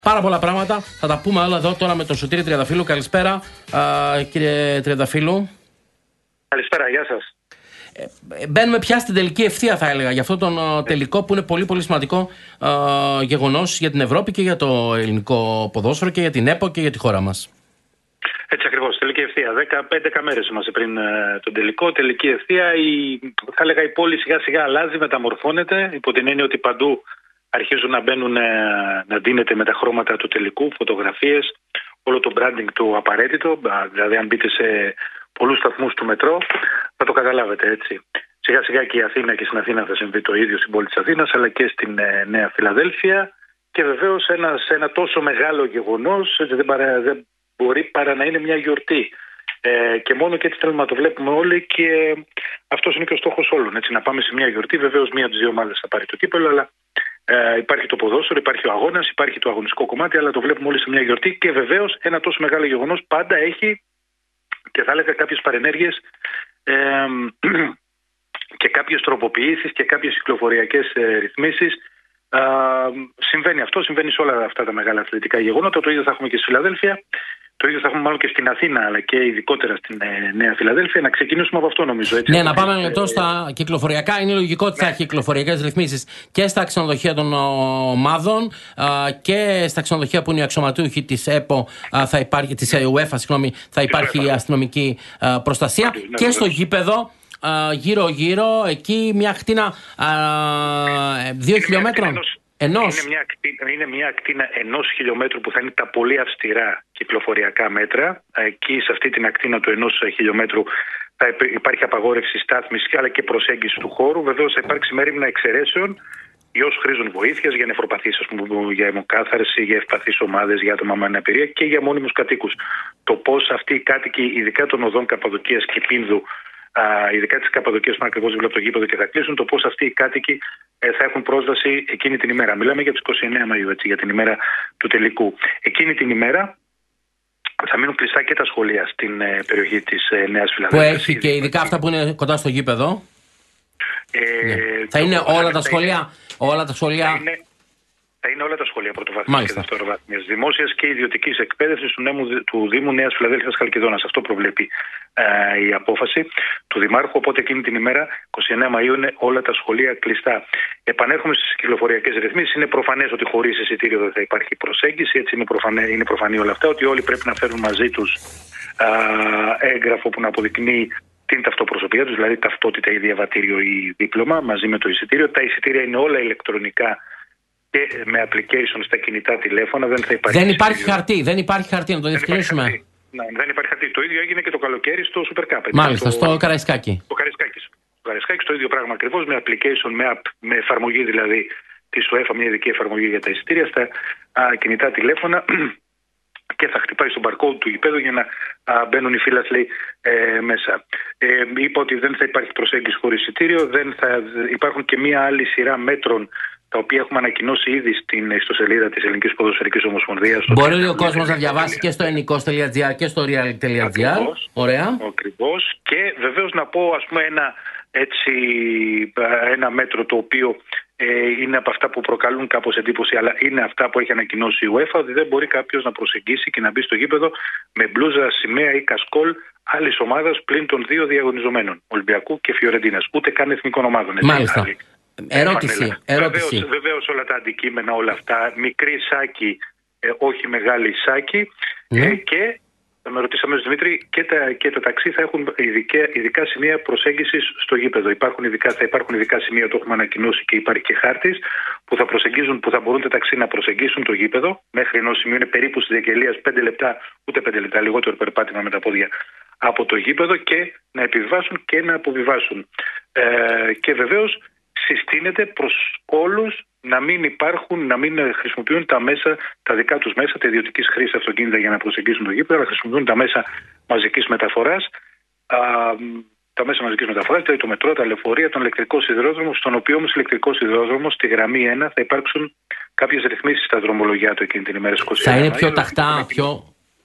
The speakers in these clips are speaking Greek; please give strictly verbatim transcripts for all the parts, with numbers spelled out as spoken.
Πάρα πολλά πράγματα. Θα τα πούμε όλα εδώ τώρα με τον Σωτήρη Τριανταφύλου. Καλησπέρα, α, κύριε Τριανταφύλου. Καλησπέρα, γεια σας. Ε, μπαίνουμε πια στην τελική ευθεία, θα έλεγα, για αυτόν τον ε. τελικό που είναι πολύ πολύ σημαντικό ε, γεγονός για την Ευρώπη και για το ελληνικό ποδόσφαιρο και για την ΕΠΟ και για τη χώρα μας. Έτσι ακριβώς, τελική ευθεία. δέκα μέρες είμαστε πριν ε, τον τελικό. Τελική ευθεία, η, θα έλεγα η πόλη σιγά σιγά αλλάζει, μεταμορφώνεται, υπό την έννοια ότι παντού αρχίζουν να μπαίνουν, να ντύνεται με τα χρώματα του τελικού, φωτογραφίες, όλο το branding του απαραίτητο. Δηλαδή, αν μπείτε σε πολλούς σταθμούς του μετρό, θα το καταλάβετε έτσι. Σιγά σιγά και η Αθήνα, και στην Αθήνα θα συμβεί το ίδιο, στην πόλη της Αθήνας, αλλά και στην ε, Νέα Φιλαδέλφια. Και βεβαίως ένα, ένα τόσο μεγάλο γεγονός δεν, παρα, δεν μπορεί παρά να είναι μια γιορτή. Ε, και μόνο και έτσι θέλουμε να το βλέπουμε όλοι, και αυτός είναι και ο στόχος όλων. Έτσι, να πάμε σε μια γιορτή. Βεβαίως, μία από τις δύο ομάδες θα πάρει το κύπελλο, αλλά ε, υπάρχει το ποδόσφαιρο, υπάρχει ο αγώνας, υπάρχει το αγωνιστικό κομμάτι, αλλά το βλέπουμε όλοι σε μια γιορτή. Και βεβαίως, ένα τόσο μεγάλο γεγονός πάντα έχει, και θα έλεγα, κάποιες παρενέργειες ε, και κάποιες τροποποιήσεις και κάποιες κυκλοφοριακές ε, ρυθμίσεις. Ε, συμβαίνει αυτό, συμβαίνει σε όλα αυτά τα μεγάλα αθλητικά γεγονότα. Το ίδιο θα έχουμε και στη Φιλαδέλφια. Το ίδιο θα έχουμε μάλλον και στην Αθήνα, αλλά και ειδικότερα στην ε, Νέα Φιλαδέλφια. Να ξεκινήσουμε από αυτό, νομίζω. Έτσι, ναι, να πάμε ένα λεπτό στα κυκλοφοριακά. Είναι λογικό ότι ναι. θα έχει κυκλοφοριακές ρυθμίσεις και στα ξενοδοχεία των ομάδων α, και στα ξενοδοχεία που είναι οι αξιωματούχοι της ΕΠΟ, α, θα υπάρχει, της UEFA, συγγνώμη, θα υπάρχει αστυνομική α, προστασία. Ναι, και ναι, στο γήπεδο, γύρω-γύρω, εκεί μια ακτίνα δύο χιλιόμετρων. Ενός. Είναι, μια ακτίνα, είναι μια ακτίνα ενός χιλιόμετρου που θα είναι τα πολύ αυστηρά κυκλοφοριακά μέτρα. Εκεί, σε αυτή την ακτίνα του ενός χιλιόμετρου, θα υπάρχει απαγόρευση στάθμισης αλλά και προσέγγιση του χώρου. Βεβαίως, θα υπάρξει μέριμνα εξαιρέσεων για όσους χρήζουν βοήθειας, για νεφροπαθείς, ας πούμε, για αιμοκάθαρση, για ευπαθείς ομάδες, για άτομα με αναπηρία και για μόνιμους κατοίκους. Το πώς αυτοί οι κάτοικοι, ειδικά των οδών Καπαδοκίας και Πίνδου, Uh, ειδικά τις Καπαδοκίες που είναι ακριβώς δίπλα από το γήπεδο και θα κλείσουν, το πώς αυτοί οι κάτοικοι ε, θα έχουν πρόσβαση εκείνη την ημέρα. Μιλάμε για τις είκοσι εννέα Μαΐου, έτσι, για την ημέρα του τελικού. Εκείνη την ημέρα θα μείνουν κλειστά και τα σχολεία στην ε, περιοχή της ε, Νέας Φιλαδέλφειας. Που έχει και ειδικά αυτά που είναι κοντά στο γήπεδο. Ε, ναι. Θα είναι όλα τα σχολεία. Όλα τα σχολεία. Είναι... Θα είναι όλα τα σχολεία πρωτοβάθμιας και δευτεροβάθμιας, δημόσιας και ιδιωτικής εκπαίδευσης του, του Δήμου Νέας Φιλαδέλφειας Χαλκιδόνας. Αυτό προβλέπει ε, η απόφαση του Δημάρχου. Οπότε εκείνη την ημέρα, είκοσι εννέα Μαΐου, είναι όλα τα σχολεία κλειστά. Επανέρχομαι στις κυκλοφοριακές ρυθμίσεις. Είναι προφανές ότι χωρίς εισιτήριο δεν θα υπάρχει προσέγγιση. Έτσι είναι προφανέ, είναι προφανή όλα αυτά. Ότι όλοι πρέπει να φέρουν μαζί τους ε, έγγραφο που να αποδεικνύει την ταυτοπροσωπία τους, δηλαδή ταυτότητα ή διαβατήριο ή δίπλωμα, μαζί με το εισιτήριο. Τα εισιτήρια είναι όλα ηλεκτρονικά και με application στα κινητά τηλέφωνα. Δεν θα υπάρχει. Δεν υπάρχει χαρτί, δεν υπάρχει χαρτί, να το διευκρινίσουμε. Ναι, δεν υπάρχει χαρτί. Το ίδιο έγινε και το καλοκαίρι στο Super Cup. Μάλιστα, το... στο Καραϊσκάκι. Το Καραϊσκάκι. Το Καραϊσκάκι το ίδιο πράγμα ακριβώς, με application, με, app, με εφαρμογή δηλαδή της UEFA, μια ειδική εφαρμογή για τα εισιτήρια στα α, κινητά τηλέφωνα. Και θα χτυπάει στον barcode του γηπέδου για να α, μπαίνουν οι φίλαθλοι ε, μέσα. Ε, είπα ότι δεν θα υπάρχει προσέγγιση χωρίς εισιτήριο. Δεν θα υπάρχουν και μία άλλη σειρά μέτρων, τα οποία έχουμε ανακοινώσει ήδη στην ιστοσελίδα της Ελληνικής Ποδοσφαιρικής Ομοσπονδίας. Μπορεί ο κόσμος να διαβάσει και στο ενικός τελεία τζι άρ και στο reality τελεία τζι άρ. Ωραία. Ακριβώς. Και βεβαίως να πω, ας πούμε, ένα, έτσι, ένα μέτρο το οποίο ε, είναι από αυτά που προκαλούν κάπως εντύπωση, αλλά είναι αυτά που έχει ανακοινώσει η UEFA, ότι δεν μπορεί κάποιος να προσεγγίσει και να μπει στο γήπεδο με μπλούζα, σημαία ή κασκόλ άλλης ομάδας πλην των δύο διαγωνιζομένων, Ολυμπιακού και Φιωρεντίνας. Ούτε καν εθνικών ομάδων. Μάλιστα. Ερώτηση. ερώτηση. Βεβαίως, βεβαίως όλα τα αντικείμενα, όλα αυτά, μικρή σάκη, ε, όχι μεγάλη σάκη, ναι. ε, και θα με ρωτήσαμε, Δημήτρη, και τα, και τα ταξί θα έχουν ειδικά, ειδικά σημεία προσέγγισης στο γήπεδο. Υπάρχουν ειδικά, θα υπάρχουν ειδικά σημεία, το έχουμε ανακοινώσει και υπάρχει και χάρτης, που θα, προσεγγίζουν, που θα μπορούν τα ταξί να προσεγγίσουν το γήπεδο. Μέχρι ενός σημείου είναι περίπου στη διαγγελίας πέντε λεπτά, ούτε πέντε λεπτά, λιγότερο περπάτημα με τα πόδια από το γήπεδο, και να επιβιβάσουν και να αποβιβάσουν. Ε, και βεβαίως συστήνεται προς όλους να μην υπάρχουν, να μην χρησιμοποιούν τα μέσα, τα δικά τους μέσα, τα ιδιωτικής χρήσης αυτοκίνητα για να προσεγγίσουν το γήπεδο, αλλά χρησιμοποιούν τα μέσα μαζικής μεταφοράς, α, τα μέσα μαζικής μεταφοράς, δηλαδή το μετρό, τα λεωφορεία, τον ηλεκτρικό σιδηρόδρομο, στον οποίο όμως ηλεκτρικό σιδηρόδρομο, στη γραμμή ένα, θα υπάρξουν κάποιες ρυθμίσεις στα δρομολογιά του εκείνη την ημέρα στις είκοσι εννέα. Θα είναι πιο ταχτά, πιο...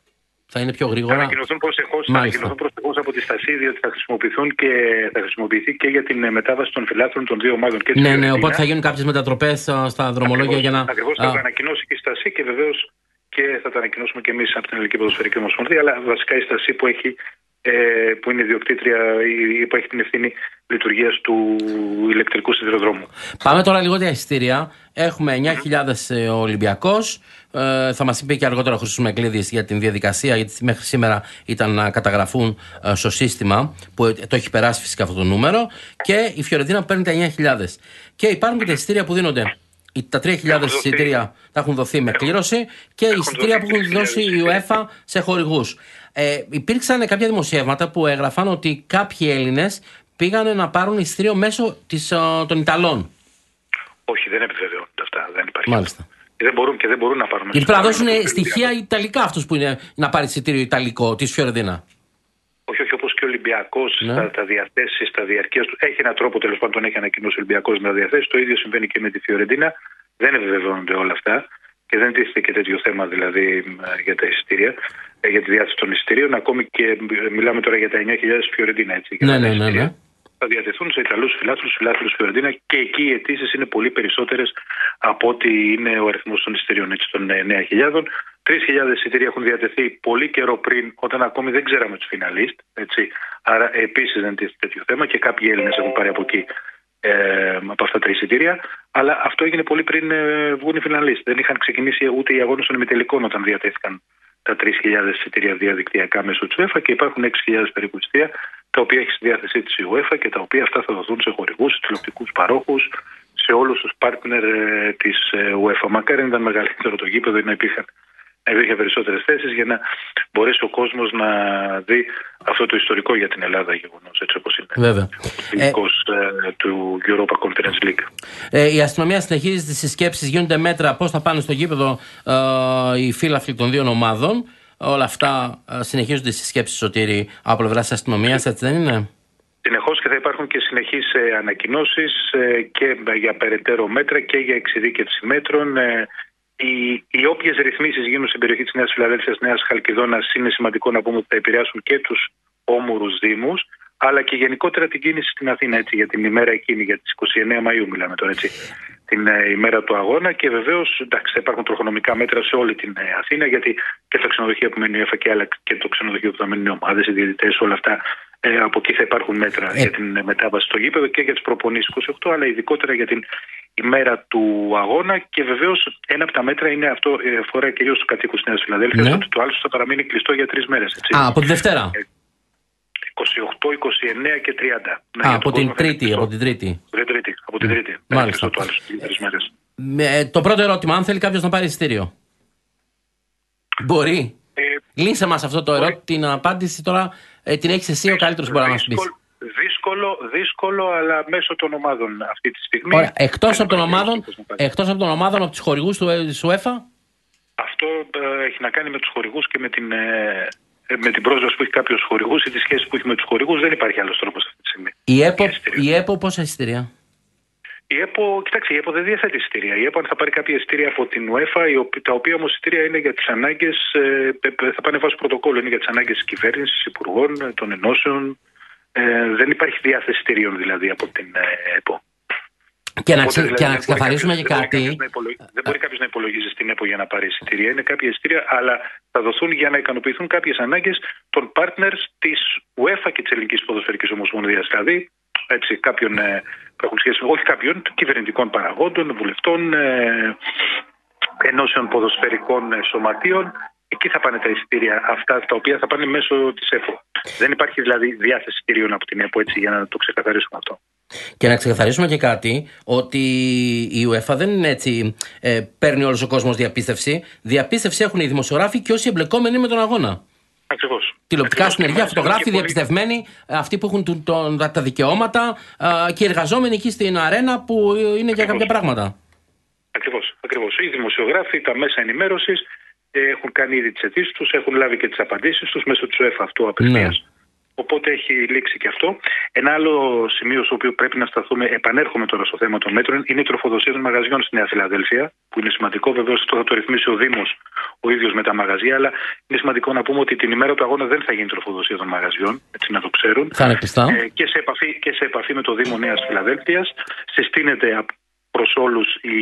Θα είναι πιο γρήγορα. Θα ανακοινωθούν προσεχώς από τη Στασί, διότι θα χρησιμοποιηθούν και θα χρησιμοποιηθεί και για την μετάβαση των φιλάθλων των δύο ομάδων. Και ναι, ναι, οπότε θα γίνουν κάποιες μετατροπές στα δρομολόγια για να. Ακριβώς, θα τα ανακοινώσει και η Στασί και βεβαίως και θα τα ανακοινώσουμε και εμείς από την Ελληνική Ποδοσφαιρική Ομοσπονδία. Αλλά βασικά η Στασί που έχει. που είναι ιδιοκτήτρια ή που έχει την ευθύνη λειτουργίας του ηλεκτρικού σιδηροδρόμου. Πάμε τώρα λίγο για εισιτήρια. Έχουμε εννιά χιλιάδες mm-hmm. Ολυμπιακός. Ε, θα μας είπε και αργότερα ο Χρήστος Μεκλίδης για την διαδικασία, γιατί μέχρι σήμερα ήταν να καταγραφούν ε, στο σύστημα που το έχει περάσει φυσικά αυτό το νούμερο. Και η Φιωρεντίνα παίρνει τα εννιά χιλιάδες. Και υπάρχουν και τα εισιτήρια που δίνονται. Τα τρία χιλιάδες εισιτήρια θα έχουν δοθεί με κλήρωση και οι εισιτήρια που έχουν δώσει η UEFA σε χορηγούς. Ε, υπήρξαν κάποια δημοσιεύματα που έγραφαν ότι κάποιοι Έλληνες πήγανε να πάρουν εισιτήριο μέσω της, uh, των Ιταλών. Όχι, δεν επιβεβαιώνονται αυτά. Δεν υπάρχει. Μάλιστα. Και δεν μπορούν, και δεν μπορούν να πάρουν. Γιατί πρέπει να δώσουν στοιχεία Ιταλικά αυτούς που είναι να πάρει εισιτήριο Ιταλικό της Φιωρεντίνα. Όχι, όχι, όπως και ο Ολυμπιακός ναι. θα τα διαθέσει στα διαρκείας του. Έχει έναν τρόπο, τέλος πάντων, τον έχει ανακοινώσει ο Ολυμπιακός να τα διαθέσει. Το ίδιο συμβαίνει και με τη Φιωρεντίνα. Δεν επιβεβαιώνονται όλα αυτά. Και δεν τίθεται και τέτοιο θέμα δηλαδή για τα εισιτήρια, για τη διάθεση των εισιτήριων. Ακόμη και μιλάμε τώρα για τα εννιά χιλιάδες Φιωρεντίνα. Έτσι, ναι, ναι, ναι, ναι. Θα διατεθούν σε Ιταλούς φιλάθλους, φιλάθλους Φιωρεντίνα και εκεί οι αιτήσεις είναι πολύ περισσότερες από ό,τι είναι ο αριθμός των εισιτήριων έτσι, των εννιά χιλιάδων. τρεις χιλιάδες εισιτήρια έχουν διατεθεί πολύ καιρό πριν, όταν ακόμη δεν ξέραμε τους φιναλίστ. Έτσι. Άρα επίσης δεν τίθεται τέτοιο θέμα και κάποιοι Έλληνες έχουν πάρει από εκεί. Ε, από αυτά τα εισιτήρια, αλλά αυτό έγινε πολύ πριν ε, βγουν οι φιναλίστ. Δεν είχαν ξεκινήσει ούτε οι αγώνες των ημιτελικών όταν διατέθηκαν τα τρεις χιλιάδες εισιτήρια διαδικτυακά μέσω της UEFA και υπάρχουν έξι χιλιάδες περίπου εισιτήρια τα οποία έχει στη διάθεσή της η UEFA και τα οποία αυτά θα δοθούν σε χορηγούς, τηλεοπτικούς παρόχους, σε όλους τους πάρτνερ ε, της ε, UEFA. Μακάρι να ήταν μεγαλύτερο το γήπεδο ή να υπήρχαν υπήρχε περισσότερες θέσεις για να μπορέσει ο κόσμος να δει αυτό το ιστορικό για την Ελλάδα γεγονός, έτσι όπως είναι. Βέβαια. Ο τελικός ε, του Europa Conference League. Ε, η αστυνομία συνεχίζει τις συσκέψεις, γίνονται μέτρα πώς θα πάνε στο γήπεδο ε, οι φύλαφλοι των δύο ομάδων. Όλα αυτά ε, συνεχίζονται στις συσκέψεις, Σωτήρη, από πλευράς της αστυνομίας, έτσι δεν είναι? Συνεχώς και θα υπάρχουν και συνεχείς ε, ανακοινώσεις ε, και για περαιτέρω μέτρα και για εξειδίκευση μέτρων. Ε, Οι, οι όποιες ρυθμίσεις γίνουν στην περιοχή της Νέας Φιλαδέλφειας, Νέας Χαλκιδόνας, είναι σημαντικό να πούμε ότι θα επηρεάσουν και τους όμορους δήμους, αλλά και γενικότερα την κίνηση στην Αθήνα, έτσι, για την ημέρα εκείνη, για τις είκοσι εννέα Μαΐου μιλάμε τώρα, έτσι, την ε, ημέρα του αγώνα. Και βεβαίως, εντάξει, θα υπάρχουν τροχονομικά μέτρα σε όλη την ε, Αθήνα, γιατί και τα ξενοδοχεία που μένει η ΕΦΑ και, άλλα, και το ξενοδοχείο που θα μένουν οι ομάδες, οι διαιτητές, όλα αυτά. Ε, από εκεί θα υπάρχουν μέτρα ε. για την μετάβαση στο γήπεδο και για τις προπονήσεις είκοσι οκτώ, αλλά ειδικότερα για την ημέρα του αγώνα. Και βεβαίως ένα από τα μέτρα είναι αυτό, αφορά κυρίως τους κατοίκους της Νέας Φιλαδέλφειας, ναι. ότι το άλλο θα παραμείνει κλειστό για τρεις μέρες. Έτσι. Α, από τη Δευτέρα. είκοσι οκτώ, είκοσι εννέα και τριάντα. Α, ναι, από, την τρίτη, από την Τρίτη. Από την Τρίτη. Από την Τρίτη. Μάλιστα. Το, άλλο, τρεις μέρες. Ε, το πρώτο ερώτημα, αν θέλει κάποιος να πάρει εισιτήριο. Μπορεί. Ε, Λύσε μας αυτό το ερώτημα, την απάντηση τώρα ε, την έχεις εσύ ο καλύτερος που μπορεί να μας πεις. Δύσκολο, δύσκολο, αλλά μέσω των ομάδων αυτή τη στιγμή. Ωραία. Εκτός από των ομάδων, εκτός από των ομάδων, από τους χορηγούς του UEFA. Αυτό ε, έχει να κάνει με τους χορηγούς και με την, ε, με την πρόσβαση που έχει κάποιος χορηγούς ή τη σχέση που έχει με τους χορηγούς. Δεν υπάρχει άλλος τρόπος αυτή τη στιγμή. Η ΕΠΟ, η ΕΠΟ πόσα εισιτήρια? Η ΕΠΟ, κοιτάξτε, η ΕΠΟ δεν διαθέτει εισιτήρια. Η ΕΠΟ θα πάρει κάποια εισιτήρια από την UEFA, τα οποία όμως εισιτήρια είναι για τις ανάγκες, ε, θα πάνε βάσει πρωτοκόλλου, είναι για τις ανάγκες της κυβέρνησης, υπουργών, των ενώσεων. Ε, δεν υπάρχει διάθεση εισιτηρίων δηλαδή από την ε, ΕΠΟ. Και να, ξε, δηλαδή, και να ξεκαθαρίσουμε και κάτι. Δεν μπορεί κάποιος να υπολογίζει στην ΕΠΟ για να πάρει εισιτήρια. Είναι κάποια εισιτήρια, αλλά θα δοθούν για να ικανοποιηθούν κάποιες ανάγκες των partners της UEFA και της Ελληνικής Ποδοσφαιρικής Ομοσπονδίας. Δηλαδή, έτσι, κάποιον ε, που έχουν σχέση, όχι κάποιον, κυβερνητικών παραγόντων, βουλευτών, ε, ενώσεων ποδοσφαιρικών ε, σωματείων. Εκεί θα πάνε τα εισιτήρια αυτά, τα οποία θα πάνε μέσω της ΕΠΟ. Δεν υπάρχει δηλαδή διάθεση εισιτήριων από την ΕΠΟ, έτσι, για να το ξεκαθαρίσουμε αυτό. Και να ξεκαθαρίσουμε και κάτι, ότι η UEFA δεν είναι έτσι, ε, παίρνει όλος ο κόσμος διαπίστευση. Διαπίστευση έχουν οι δημοσιογράφοι και όσοι εμπλεκόμενοι με τον αγώνα. Ακριβώς. Τηλεοπτικά συνεργεία, φωτογράφοι, διαπιστευμένοι, αυτοί που έχουν τον, τον, τα δικαιώματα ε, και οι εργαζόμενοι εκεί στην αρένα που είναι Ακριβώς. για κάποια πράγματα. Ακριβώς. Ακριβώς. Οι δημοσιογράφοι, τα μέσα ενημέρωσης έχουν κάνει ήδη τις αιτήσεις τους, έχουν λάβει και τις απαντήσεις τους μέσω του UEFA αυτού απευθείας. Ναι. Οπότε έχει λήξει και αυτό. Ένα άλλο σημείο στο οποίο πρέπει να σταθούμε, επανέρχομαι τώρα στο θέμα των μέτρων, είναι η τροφοδοσία των μαγαζιών στη Νέα Φιλαδέλφεια, που είναι σημαντικό. Βεβαίως αυτό θα το ρυθμίσει ο Δήμος, ο ο ίδιος με τα μαγαζιά, αλλά είναι σημαντικό να πούμε ότι την ημέρα του αγώνα δεν θα γίνει τροφοδοσία των μαγαζιών, έτσι να το ξέρουν. Θα είναι κλειστά. Ε, και, σε επαφή, και σε επαφή με το Δήμο Νέας Φιλαδέλφειας συστήνεται προς όλους η,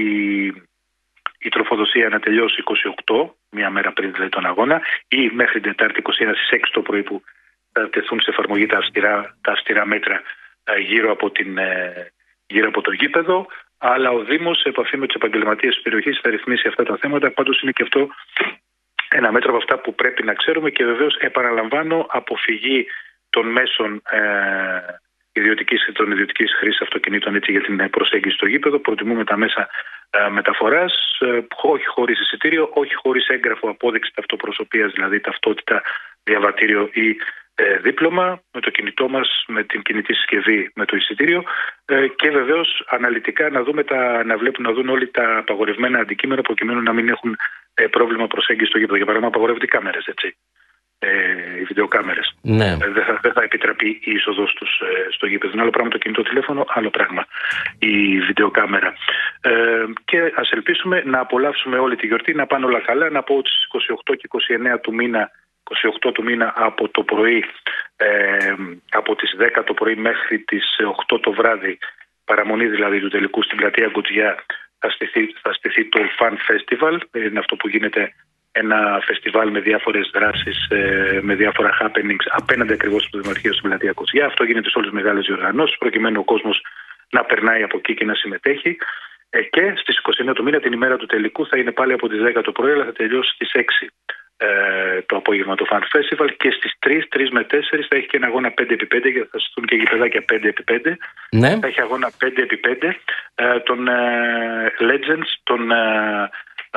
η τροφοδοσία να τελειώσει είκοσι οκτώ, μία μέρα πριν δηλαδή τον αγώνα, ή μέχρι την Τετάρτη είκοσι ένα στις έξι το πρωί που θα τεθούν σε εφαρμογή τα αυστηρά, τα αυστηρά μέτρα ε, γύρω, από την, ε, γύρω από το γήπεδο. Αλλά ο Δήμος, σε επαφή με τους επαγγελματίες της περιοχής, θα ρυθμίσει αυτά τα θέματα. Πάντως είναι και αυτό ένα μέτρο από αυτά που πρέπει να ξέρουμε, και βεβαίως επαναλαμβάνω, αποφυγή των μέσων ε, ιδιωτικής, των ιδιωτικής χρήσης αυτοκινήτων, έτσι, για την προσέγγιση στο γήπεδο. Προτιμούμε τα μέσα ε, μεταφοράς, ε, όχι χωρίς εισιτήριο, όχι χωρίς έγγραφο απόδειξη ταυτοπροσωπείας, δηλαδή ταυτότητα, διαβατήριο ή ε, δίπλωμα, με το κινητό μας, με την κινητή συσκευή, με το εισιτήριο, ε, και βεβαίως αναλυτικά να δούμε τα, να βλέπουν, να δουν όλοι τα απαγορευμένα αντικείμενα, προκειμένου να μην έχουν ε, πρόβλημα προσέγγιση στο γήπεδο. Για παράδειγμα, απαγορεύονται οι κάμερες, έτσι. Ε, οι βιντεοκάμερες. Ναι. Ε, δεν, θα, δεν θα επιτραπεί η είσοδος τους ε, στο γήπεδο. Είναι άλλο πράγμα το κινητό τηλέφωνο, άλλο πράγμα η βιντεοκάμερα. Ε, και ας ελπίσουμε να απολαύσουμε όλη τη γιορτή, να πάνε όλα καλά. Να πω ότι στις είκοσι οκτώ και είκοσι εννέα του μήνα, είκοσι οκτώ του μήνα από το πρωί, ε, από τις δέκα το πρωί μέχρι τις οκτώ το βράδυ, παραμονή δηλαδή του τελικού στην πλατεία Γκοτζιά, θα στηθεί, θα στηθεί το Fun Festival. Είναι αυτό που γίνεται ένα φεστιβάλ με διάφορες δράσεις, με διάφορα happenings απέναντι ακριβώς στο Δημαρχείο στην πλατεία Γκοτζιά. Αυτό γίνεται σε όλες τις μεγάλες διοργανώσεις, προκειμένου ο κόσμος να περνάει από εκεί και να συμμετέχει. Και στις είκοσι εννέα του μήνα, την ημέρα του τελικού, θα είναι πάλι από τις δέκα το πρωί, αλλά θα τελειώσει στις έξι ε, το απόγευμα το Fun Festival, και στις τρεις, τρεις με τέσσερις θα έχει και ένα αγώνα πέντε επί πέντε, γιατί θα στηθούν και γηπεδάκια πέντε επί πέντε. Ναι. Θα έχει αγώνα πέντε επί πέντε ε, των ε, Legends, των ε,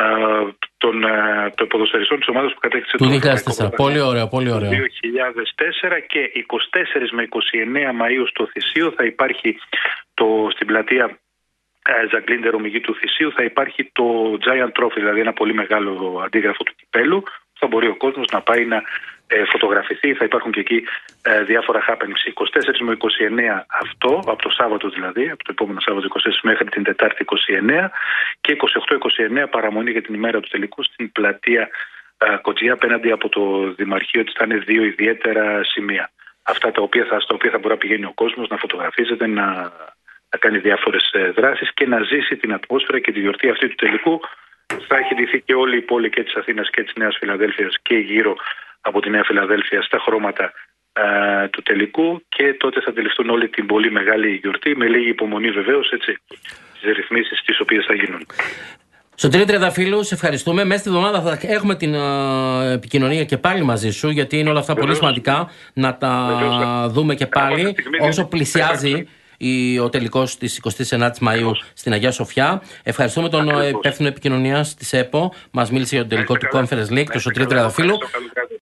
των uh, ποδοσφαιριστών της ομάδας που κατέκτησε το δύο χιλιάδες τέσσερα. Πολύ ωραίο, πολύ ωραίο. δύο χιλιάδες τέσσερα, και είκοσι τέσσερα με είκοσι εννέα Μαΐου στο Θησίο θα υπάρχει το, στην πλατεία Ζαγκλίντερ Ομιγή του Θησίου, θα υπάρχει το Giant Trophy, δηλαδή ένα πολύ μεγάλο αντίγραφο του κυπέλου. Θα μπορεί ο κόσμος να πάει να ε, φωτογραφηθεί. Θα υπάρχουν και εκεί ε, διάφορα happenings. είκοσι τέσσερα με είκοσι εννέα αυτό, από το Σάββατο δηλαδή, από το επόμενο Σάββατο είκοσι τέσσερα μέχρι την Τετάρτη είκοσι εννέα, και είκοσι οκτώ είκοσι εννέα παραμονή για την ημέρα του τελικού στην πλατεία ε, Κοτζιά, απέναντι από το Δημαρχείο. Ότι θα είναι δύο ιδιαίτερα σημεία. Αυτά τα οποία θα, στα οποία θα μπορεί να πηγαίνει ο κόσμος, να φωτογραφίζεται, να, να κάνει διάφορες ε, δράσεις και να ζήσει την ατμόσφαιρα και τη γιορτή αυτή του τελικού. Θα έχει ντυθεί και όλη η πόλη και της Αθήνας και της Νέας Φιλαδέλφειας και γύρω από τη Νέα Φιλαδέλφεια στα χρώματα ε, του τελικού, και τότε θα αντιληφθούν όλη την πολύ μεγάλη γιορτή, με λίγη υπομονή βεβαίως, έτσι, τις ρυθμίσεις τις οποίες θα γίνουν. Σωτήρη Τριανταφύλου, σε ευχαριστούμε. Μέσα στη εβδομάδα θα έχουμε την uh, επικοινωνία και πάλι μαζί σου, γιατί είναι όλα αυτά βεβαίως πολύ σημαντικά να τα βεβαίως δούμε και πάλι όσο πλησιάζει η, ο τελικός της εικοστής ενάτης Μαΐου στην Αγία Σοφιά. Ευχαριστούμε τον υπεύθυνο επικοινωνίας της ΕΠΟ. Μας μίλησε για τον τελικό του Conference League, τον Σωτήρη Τριανταφύλου.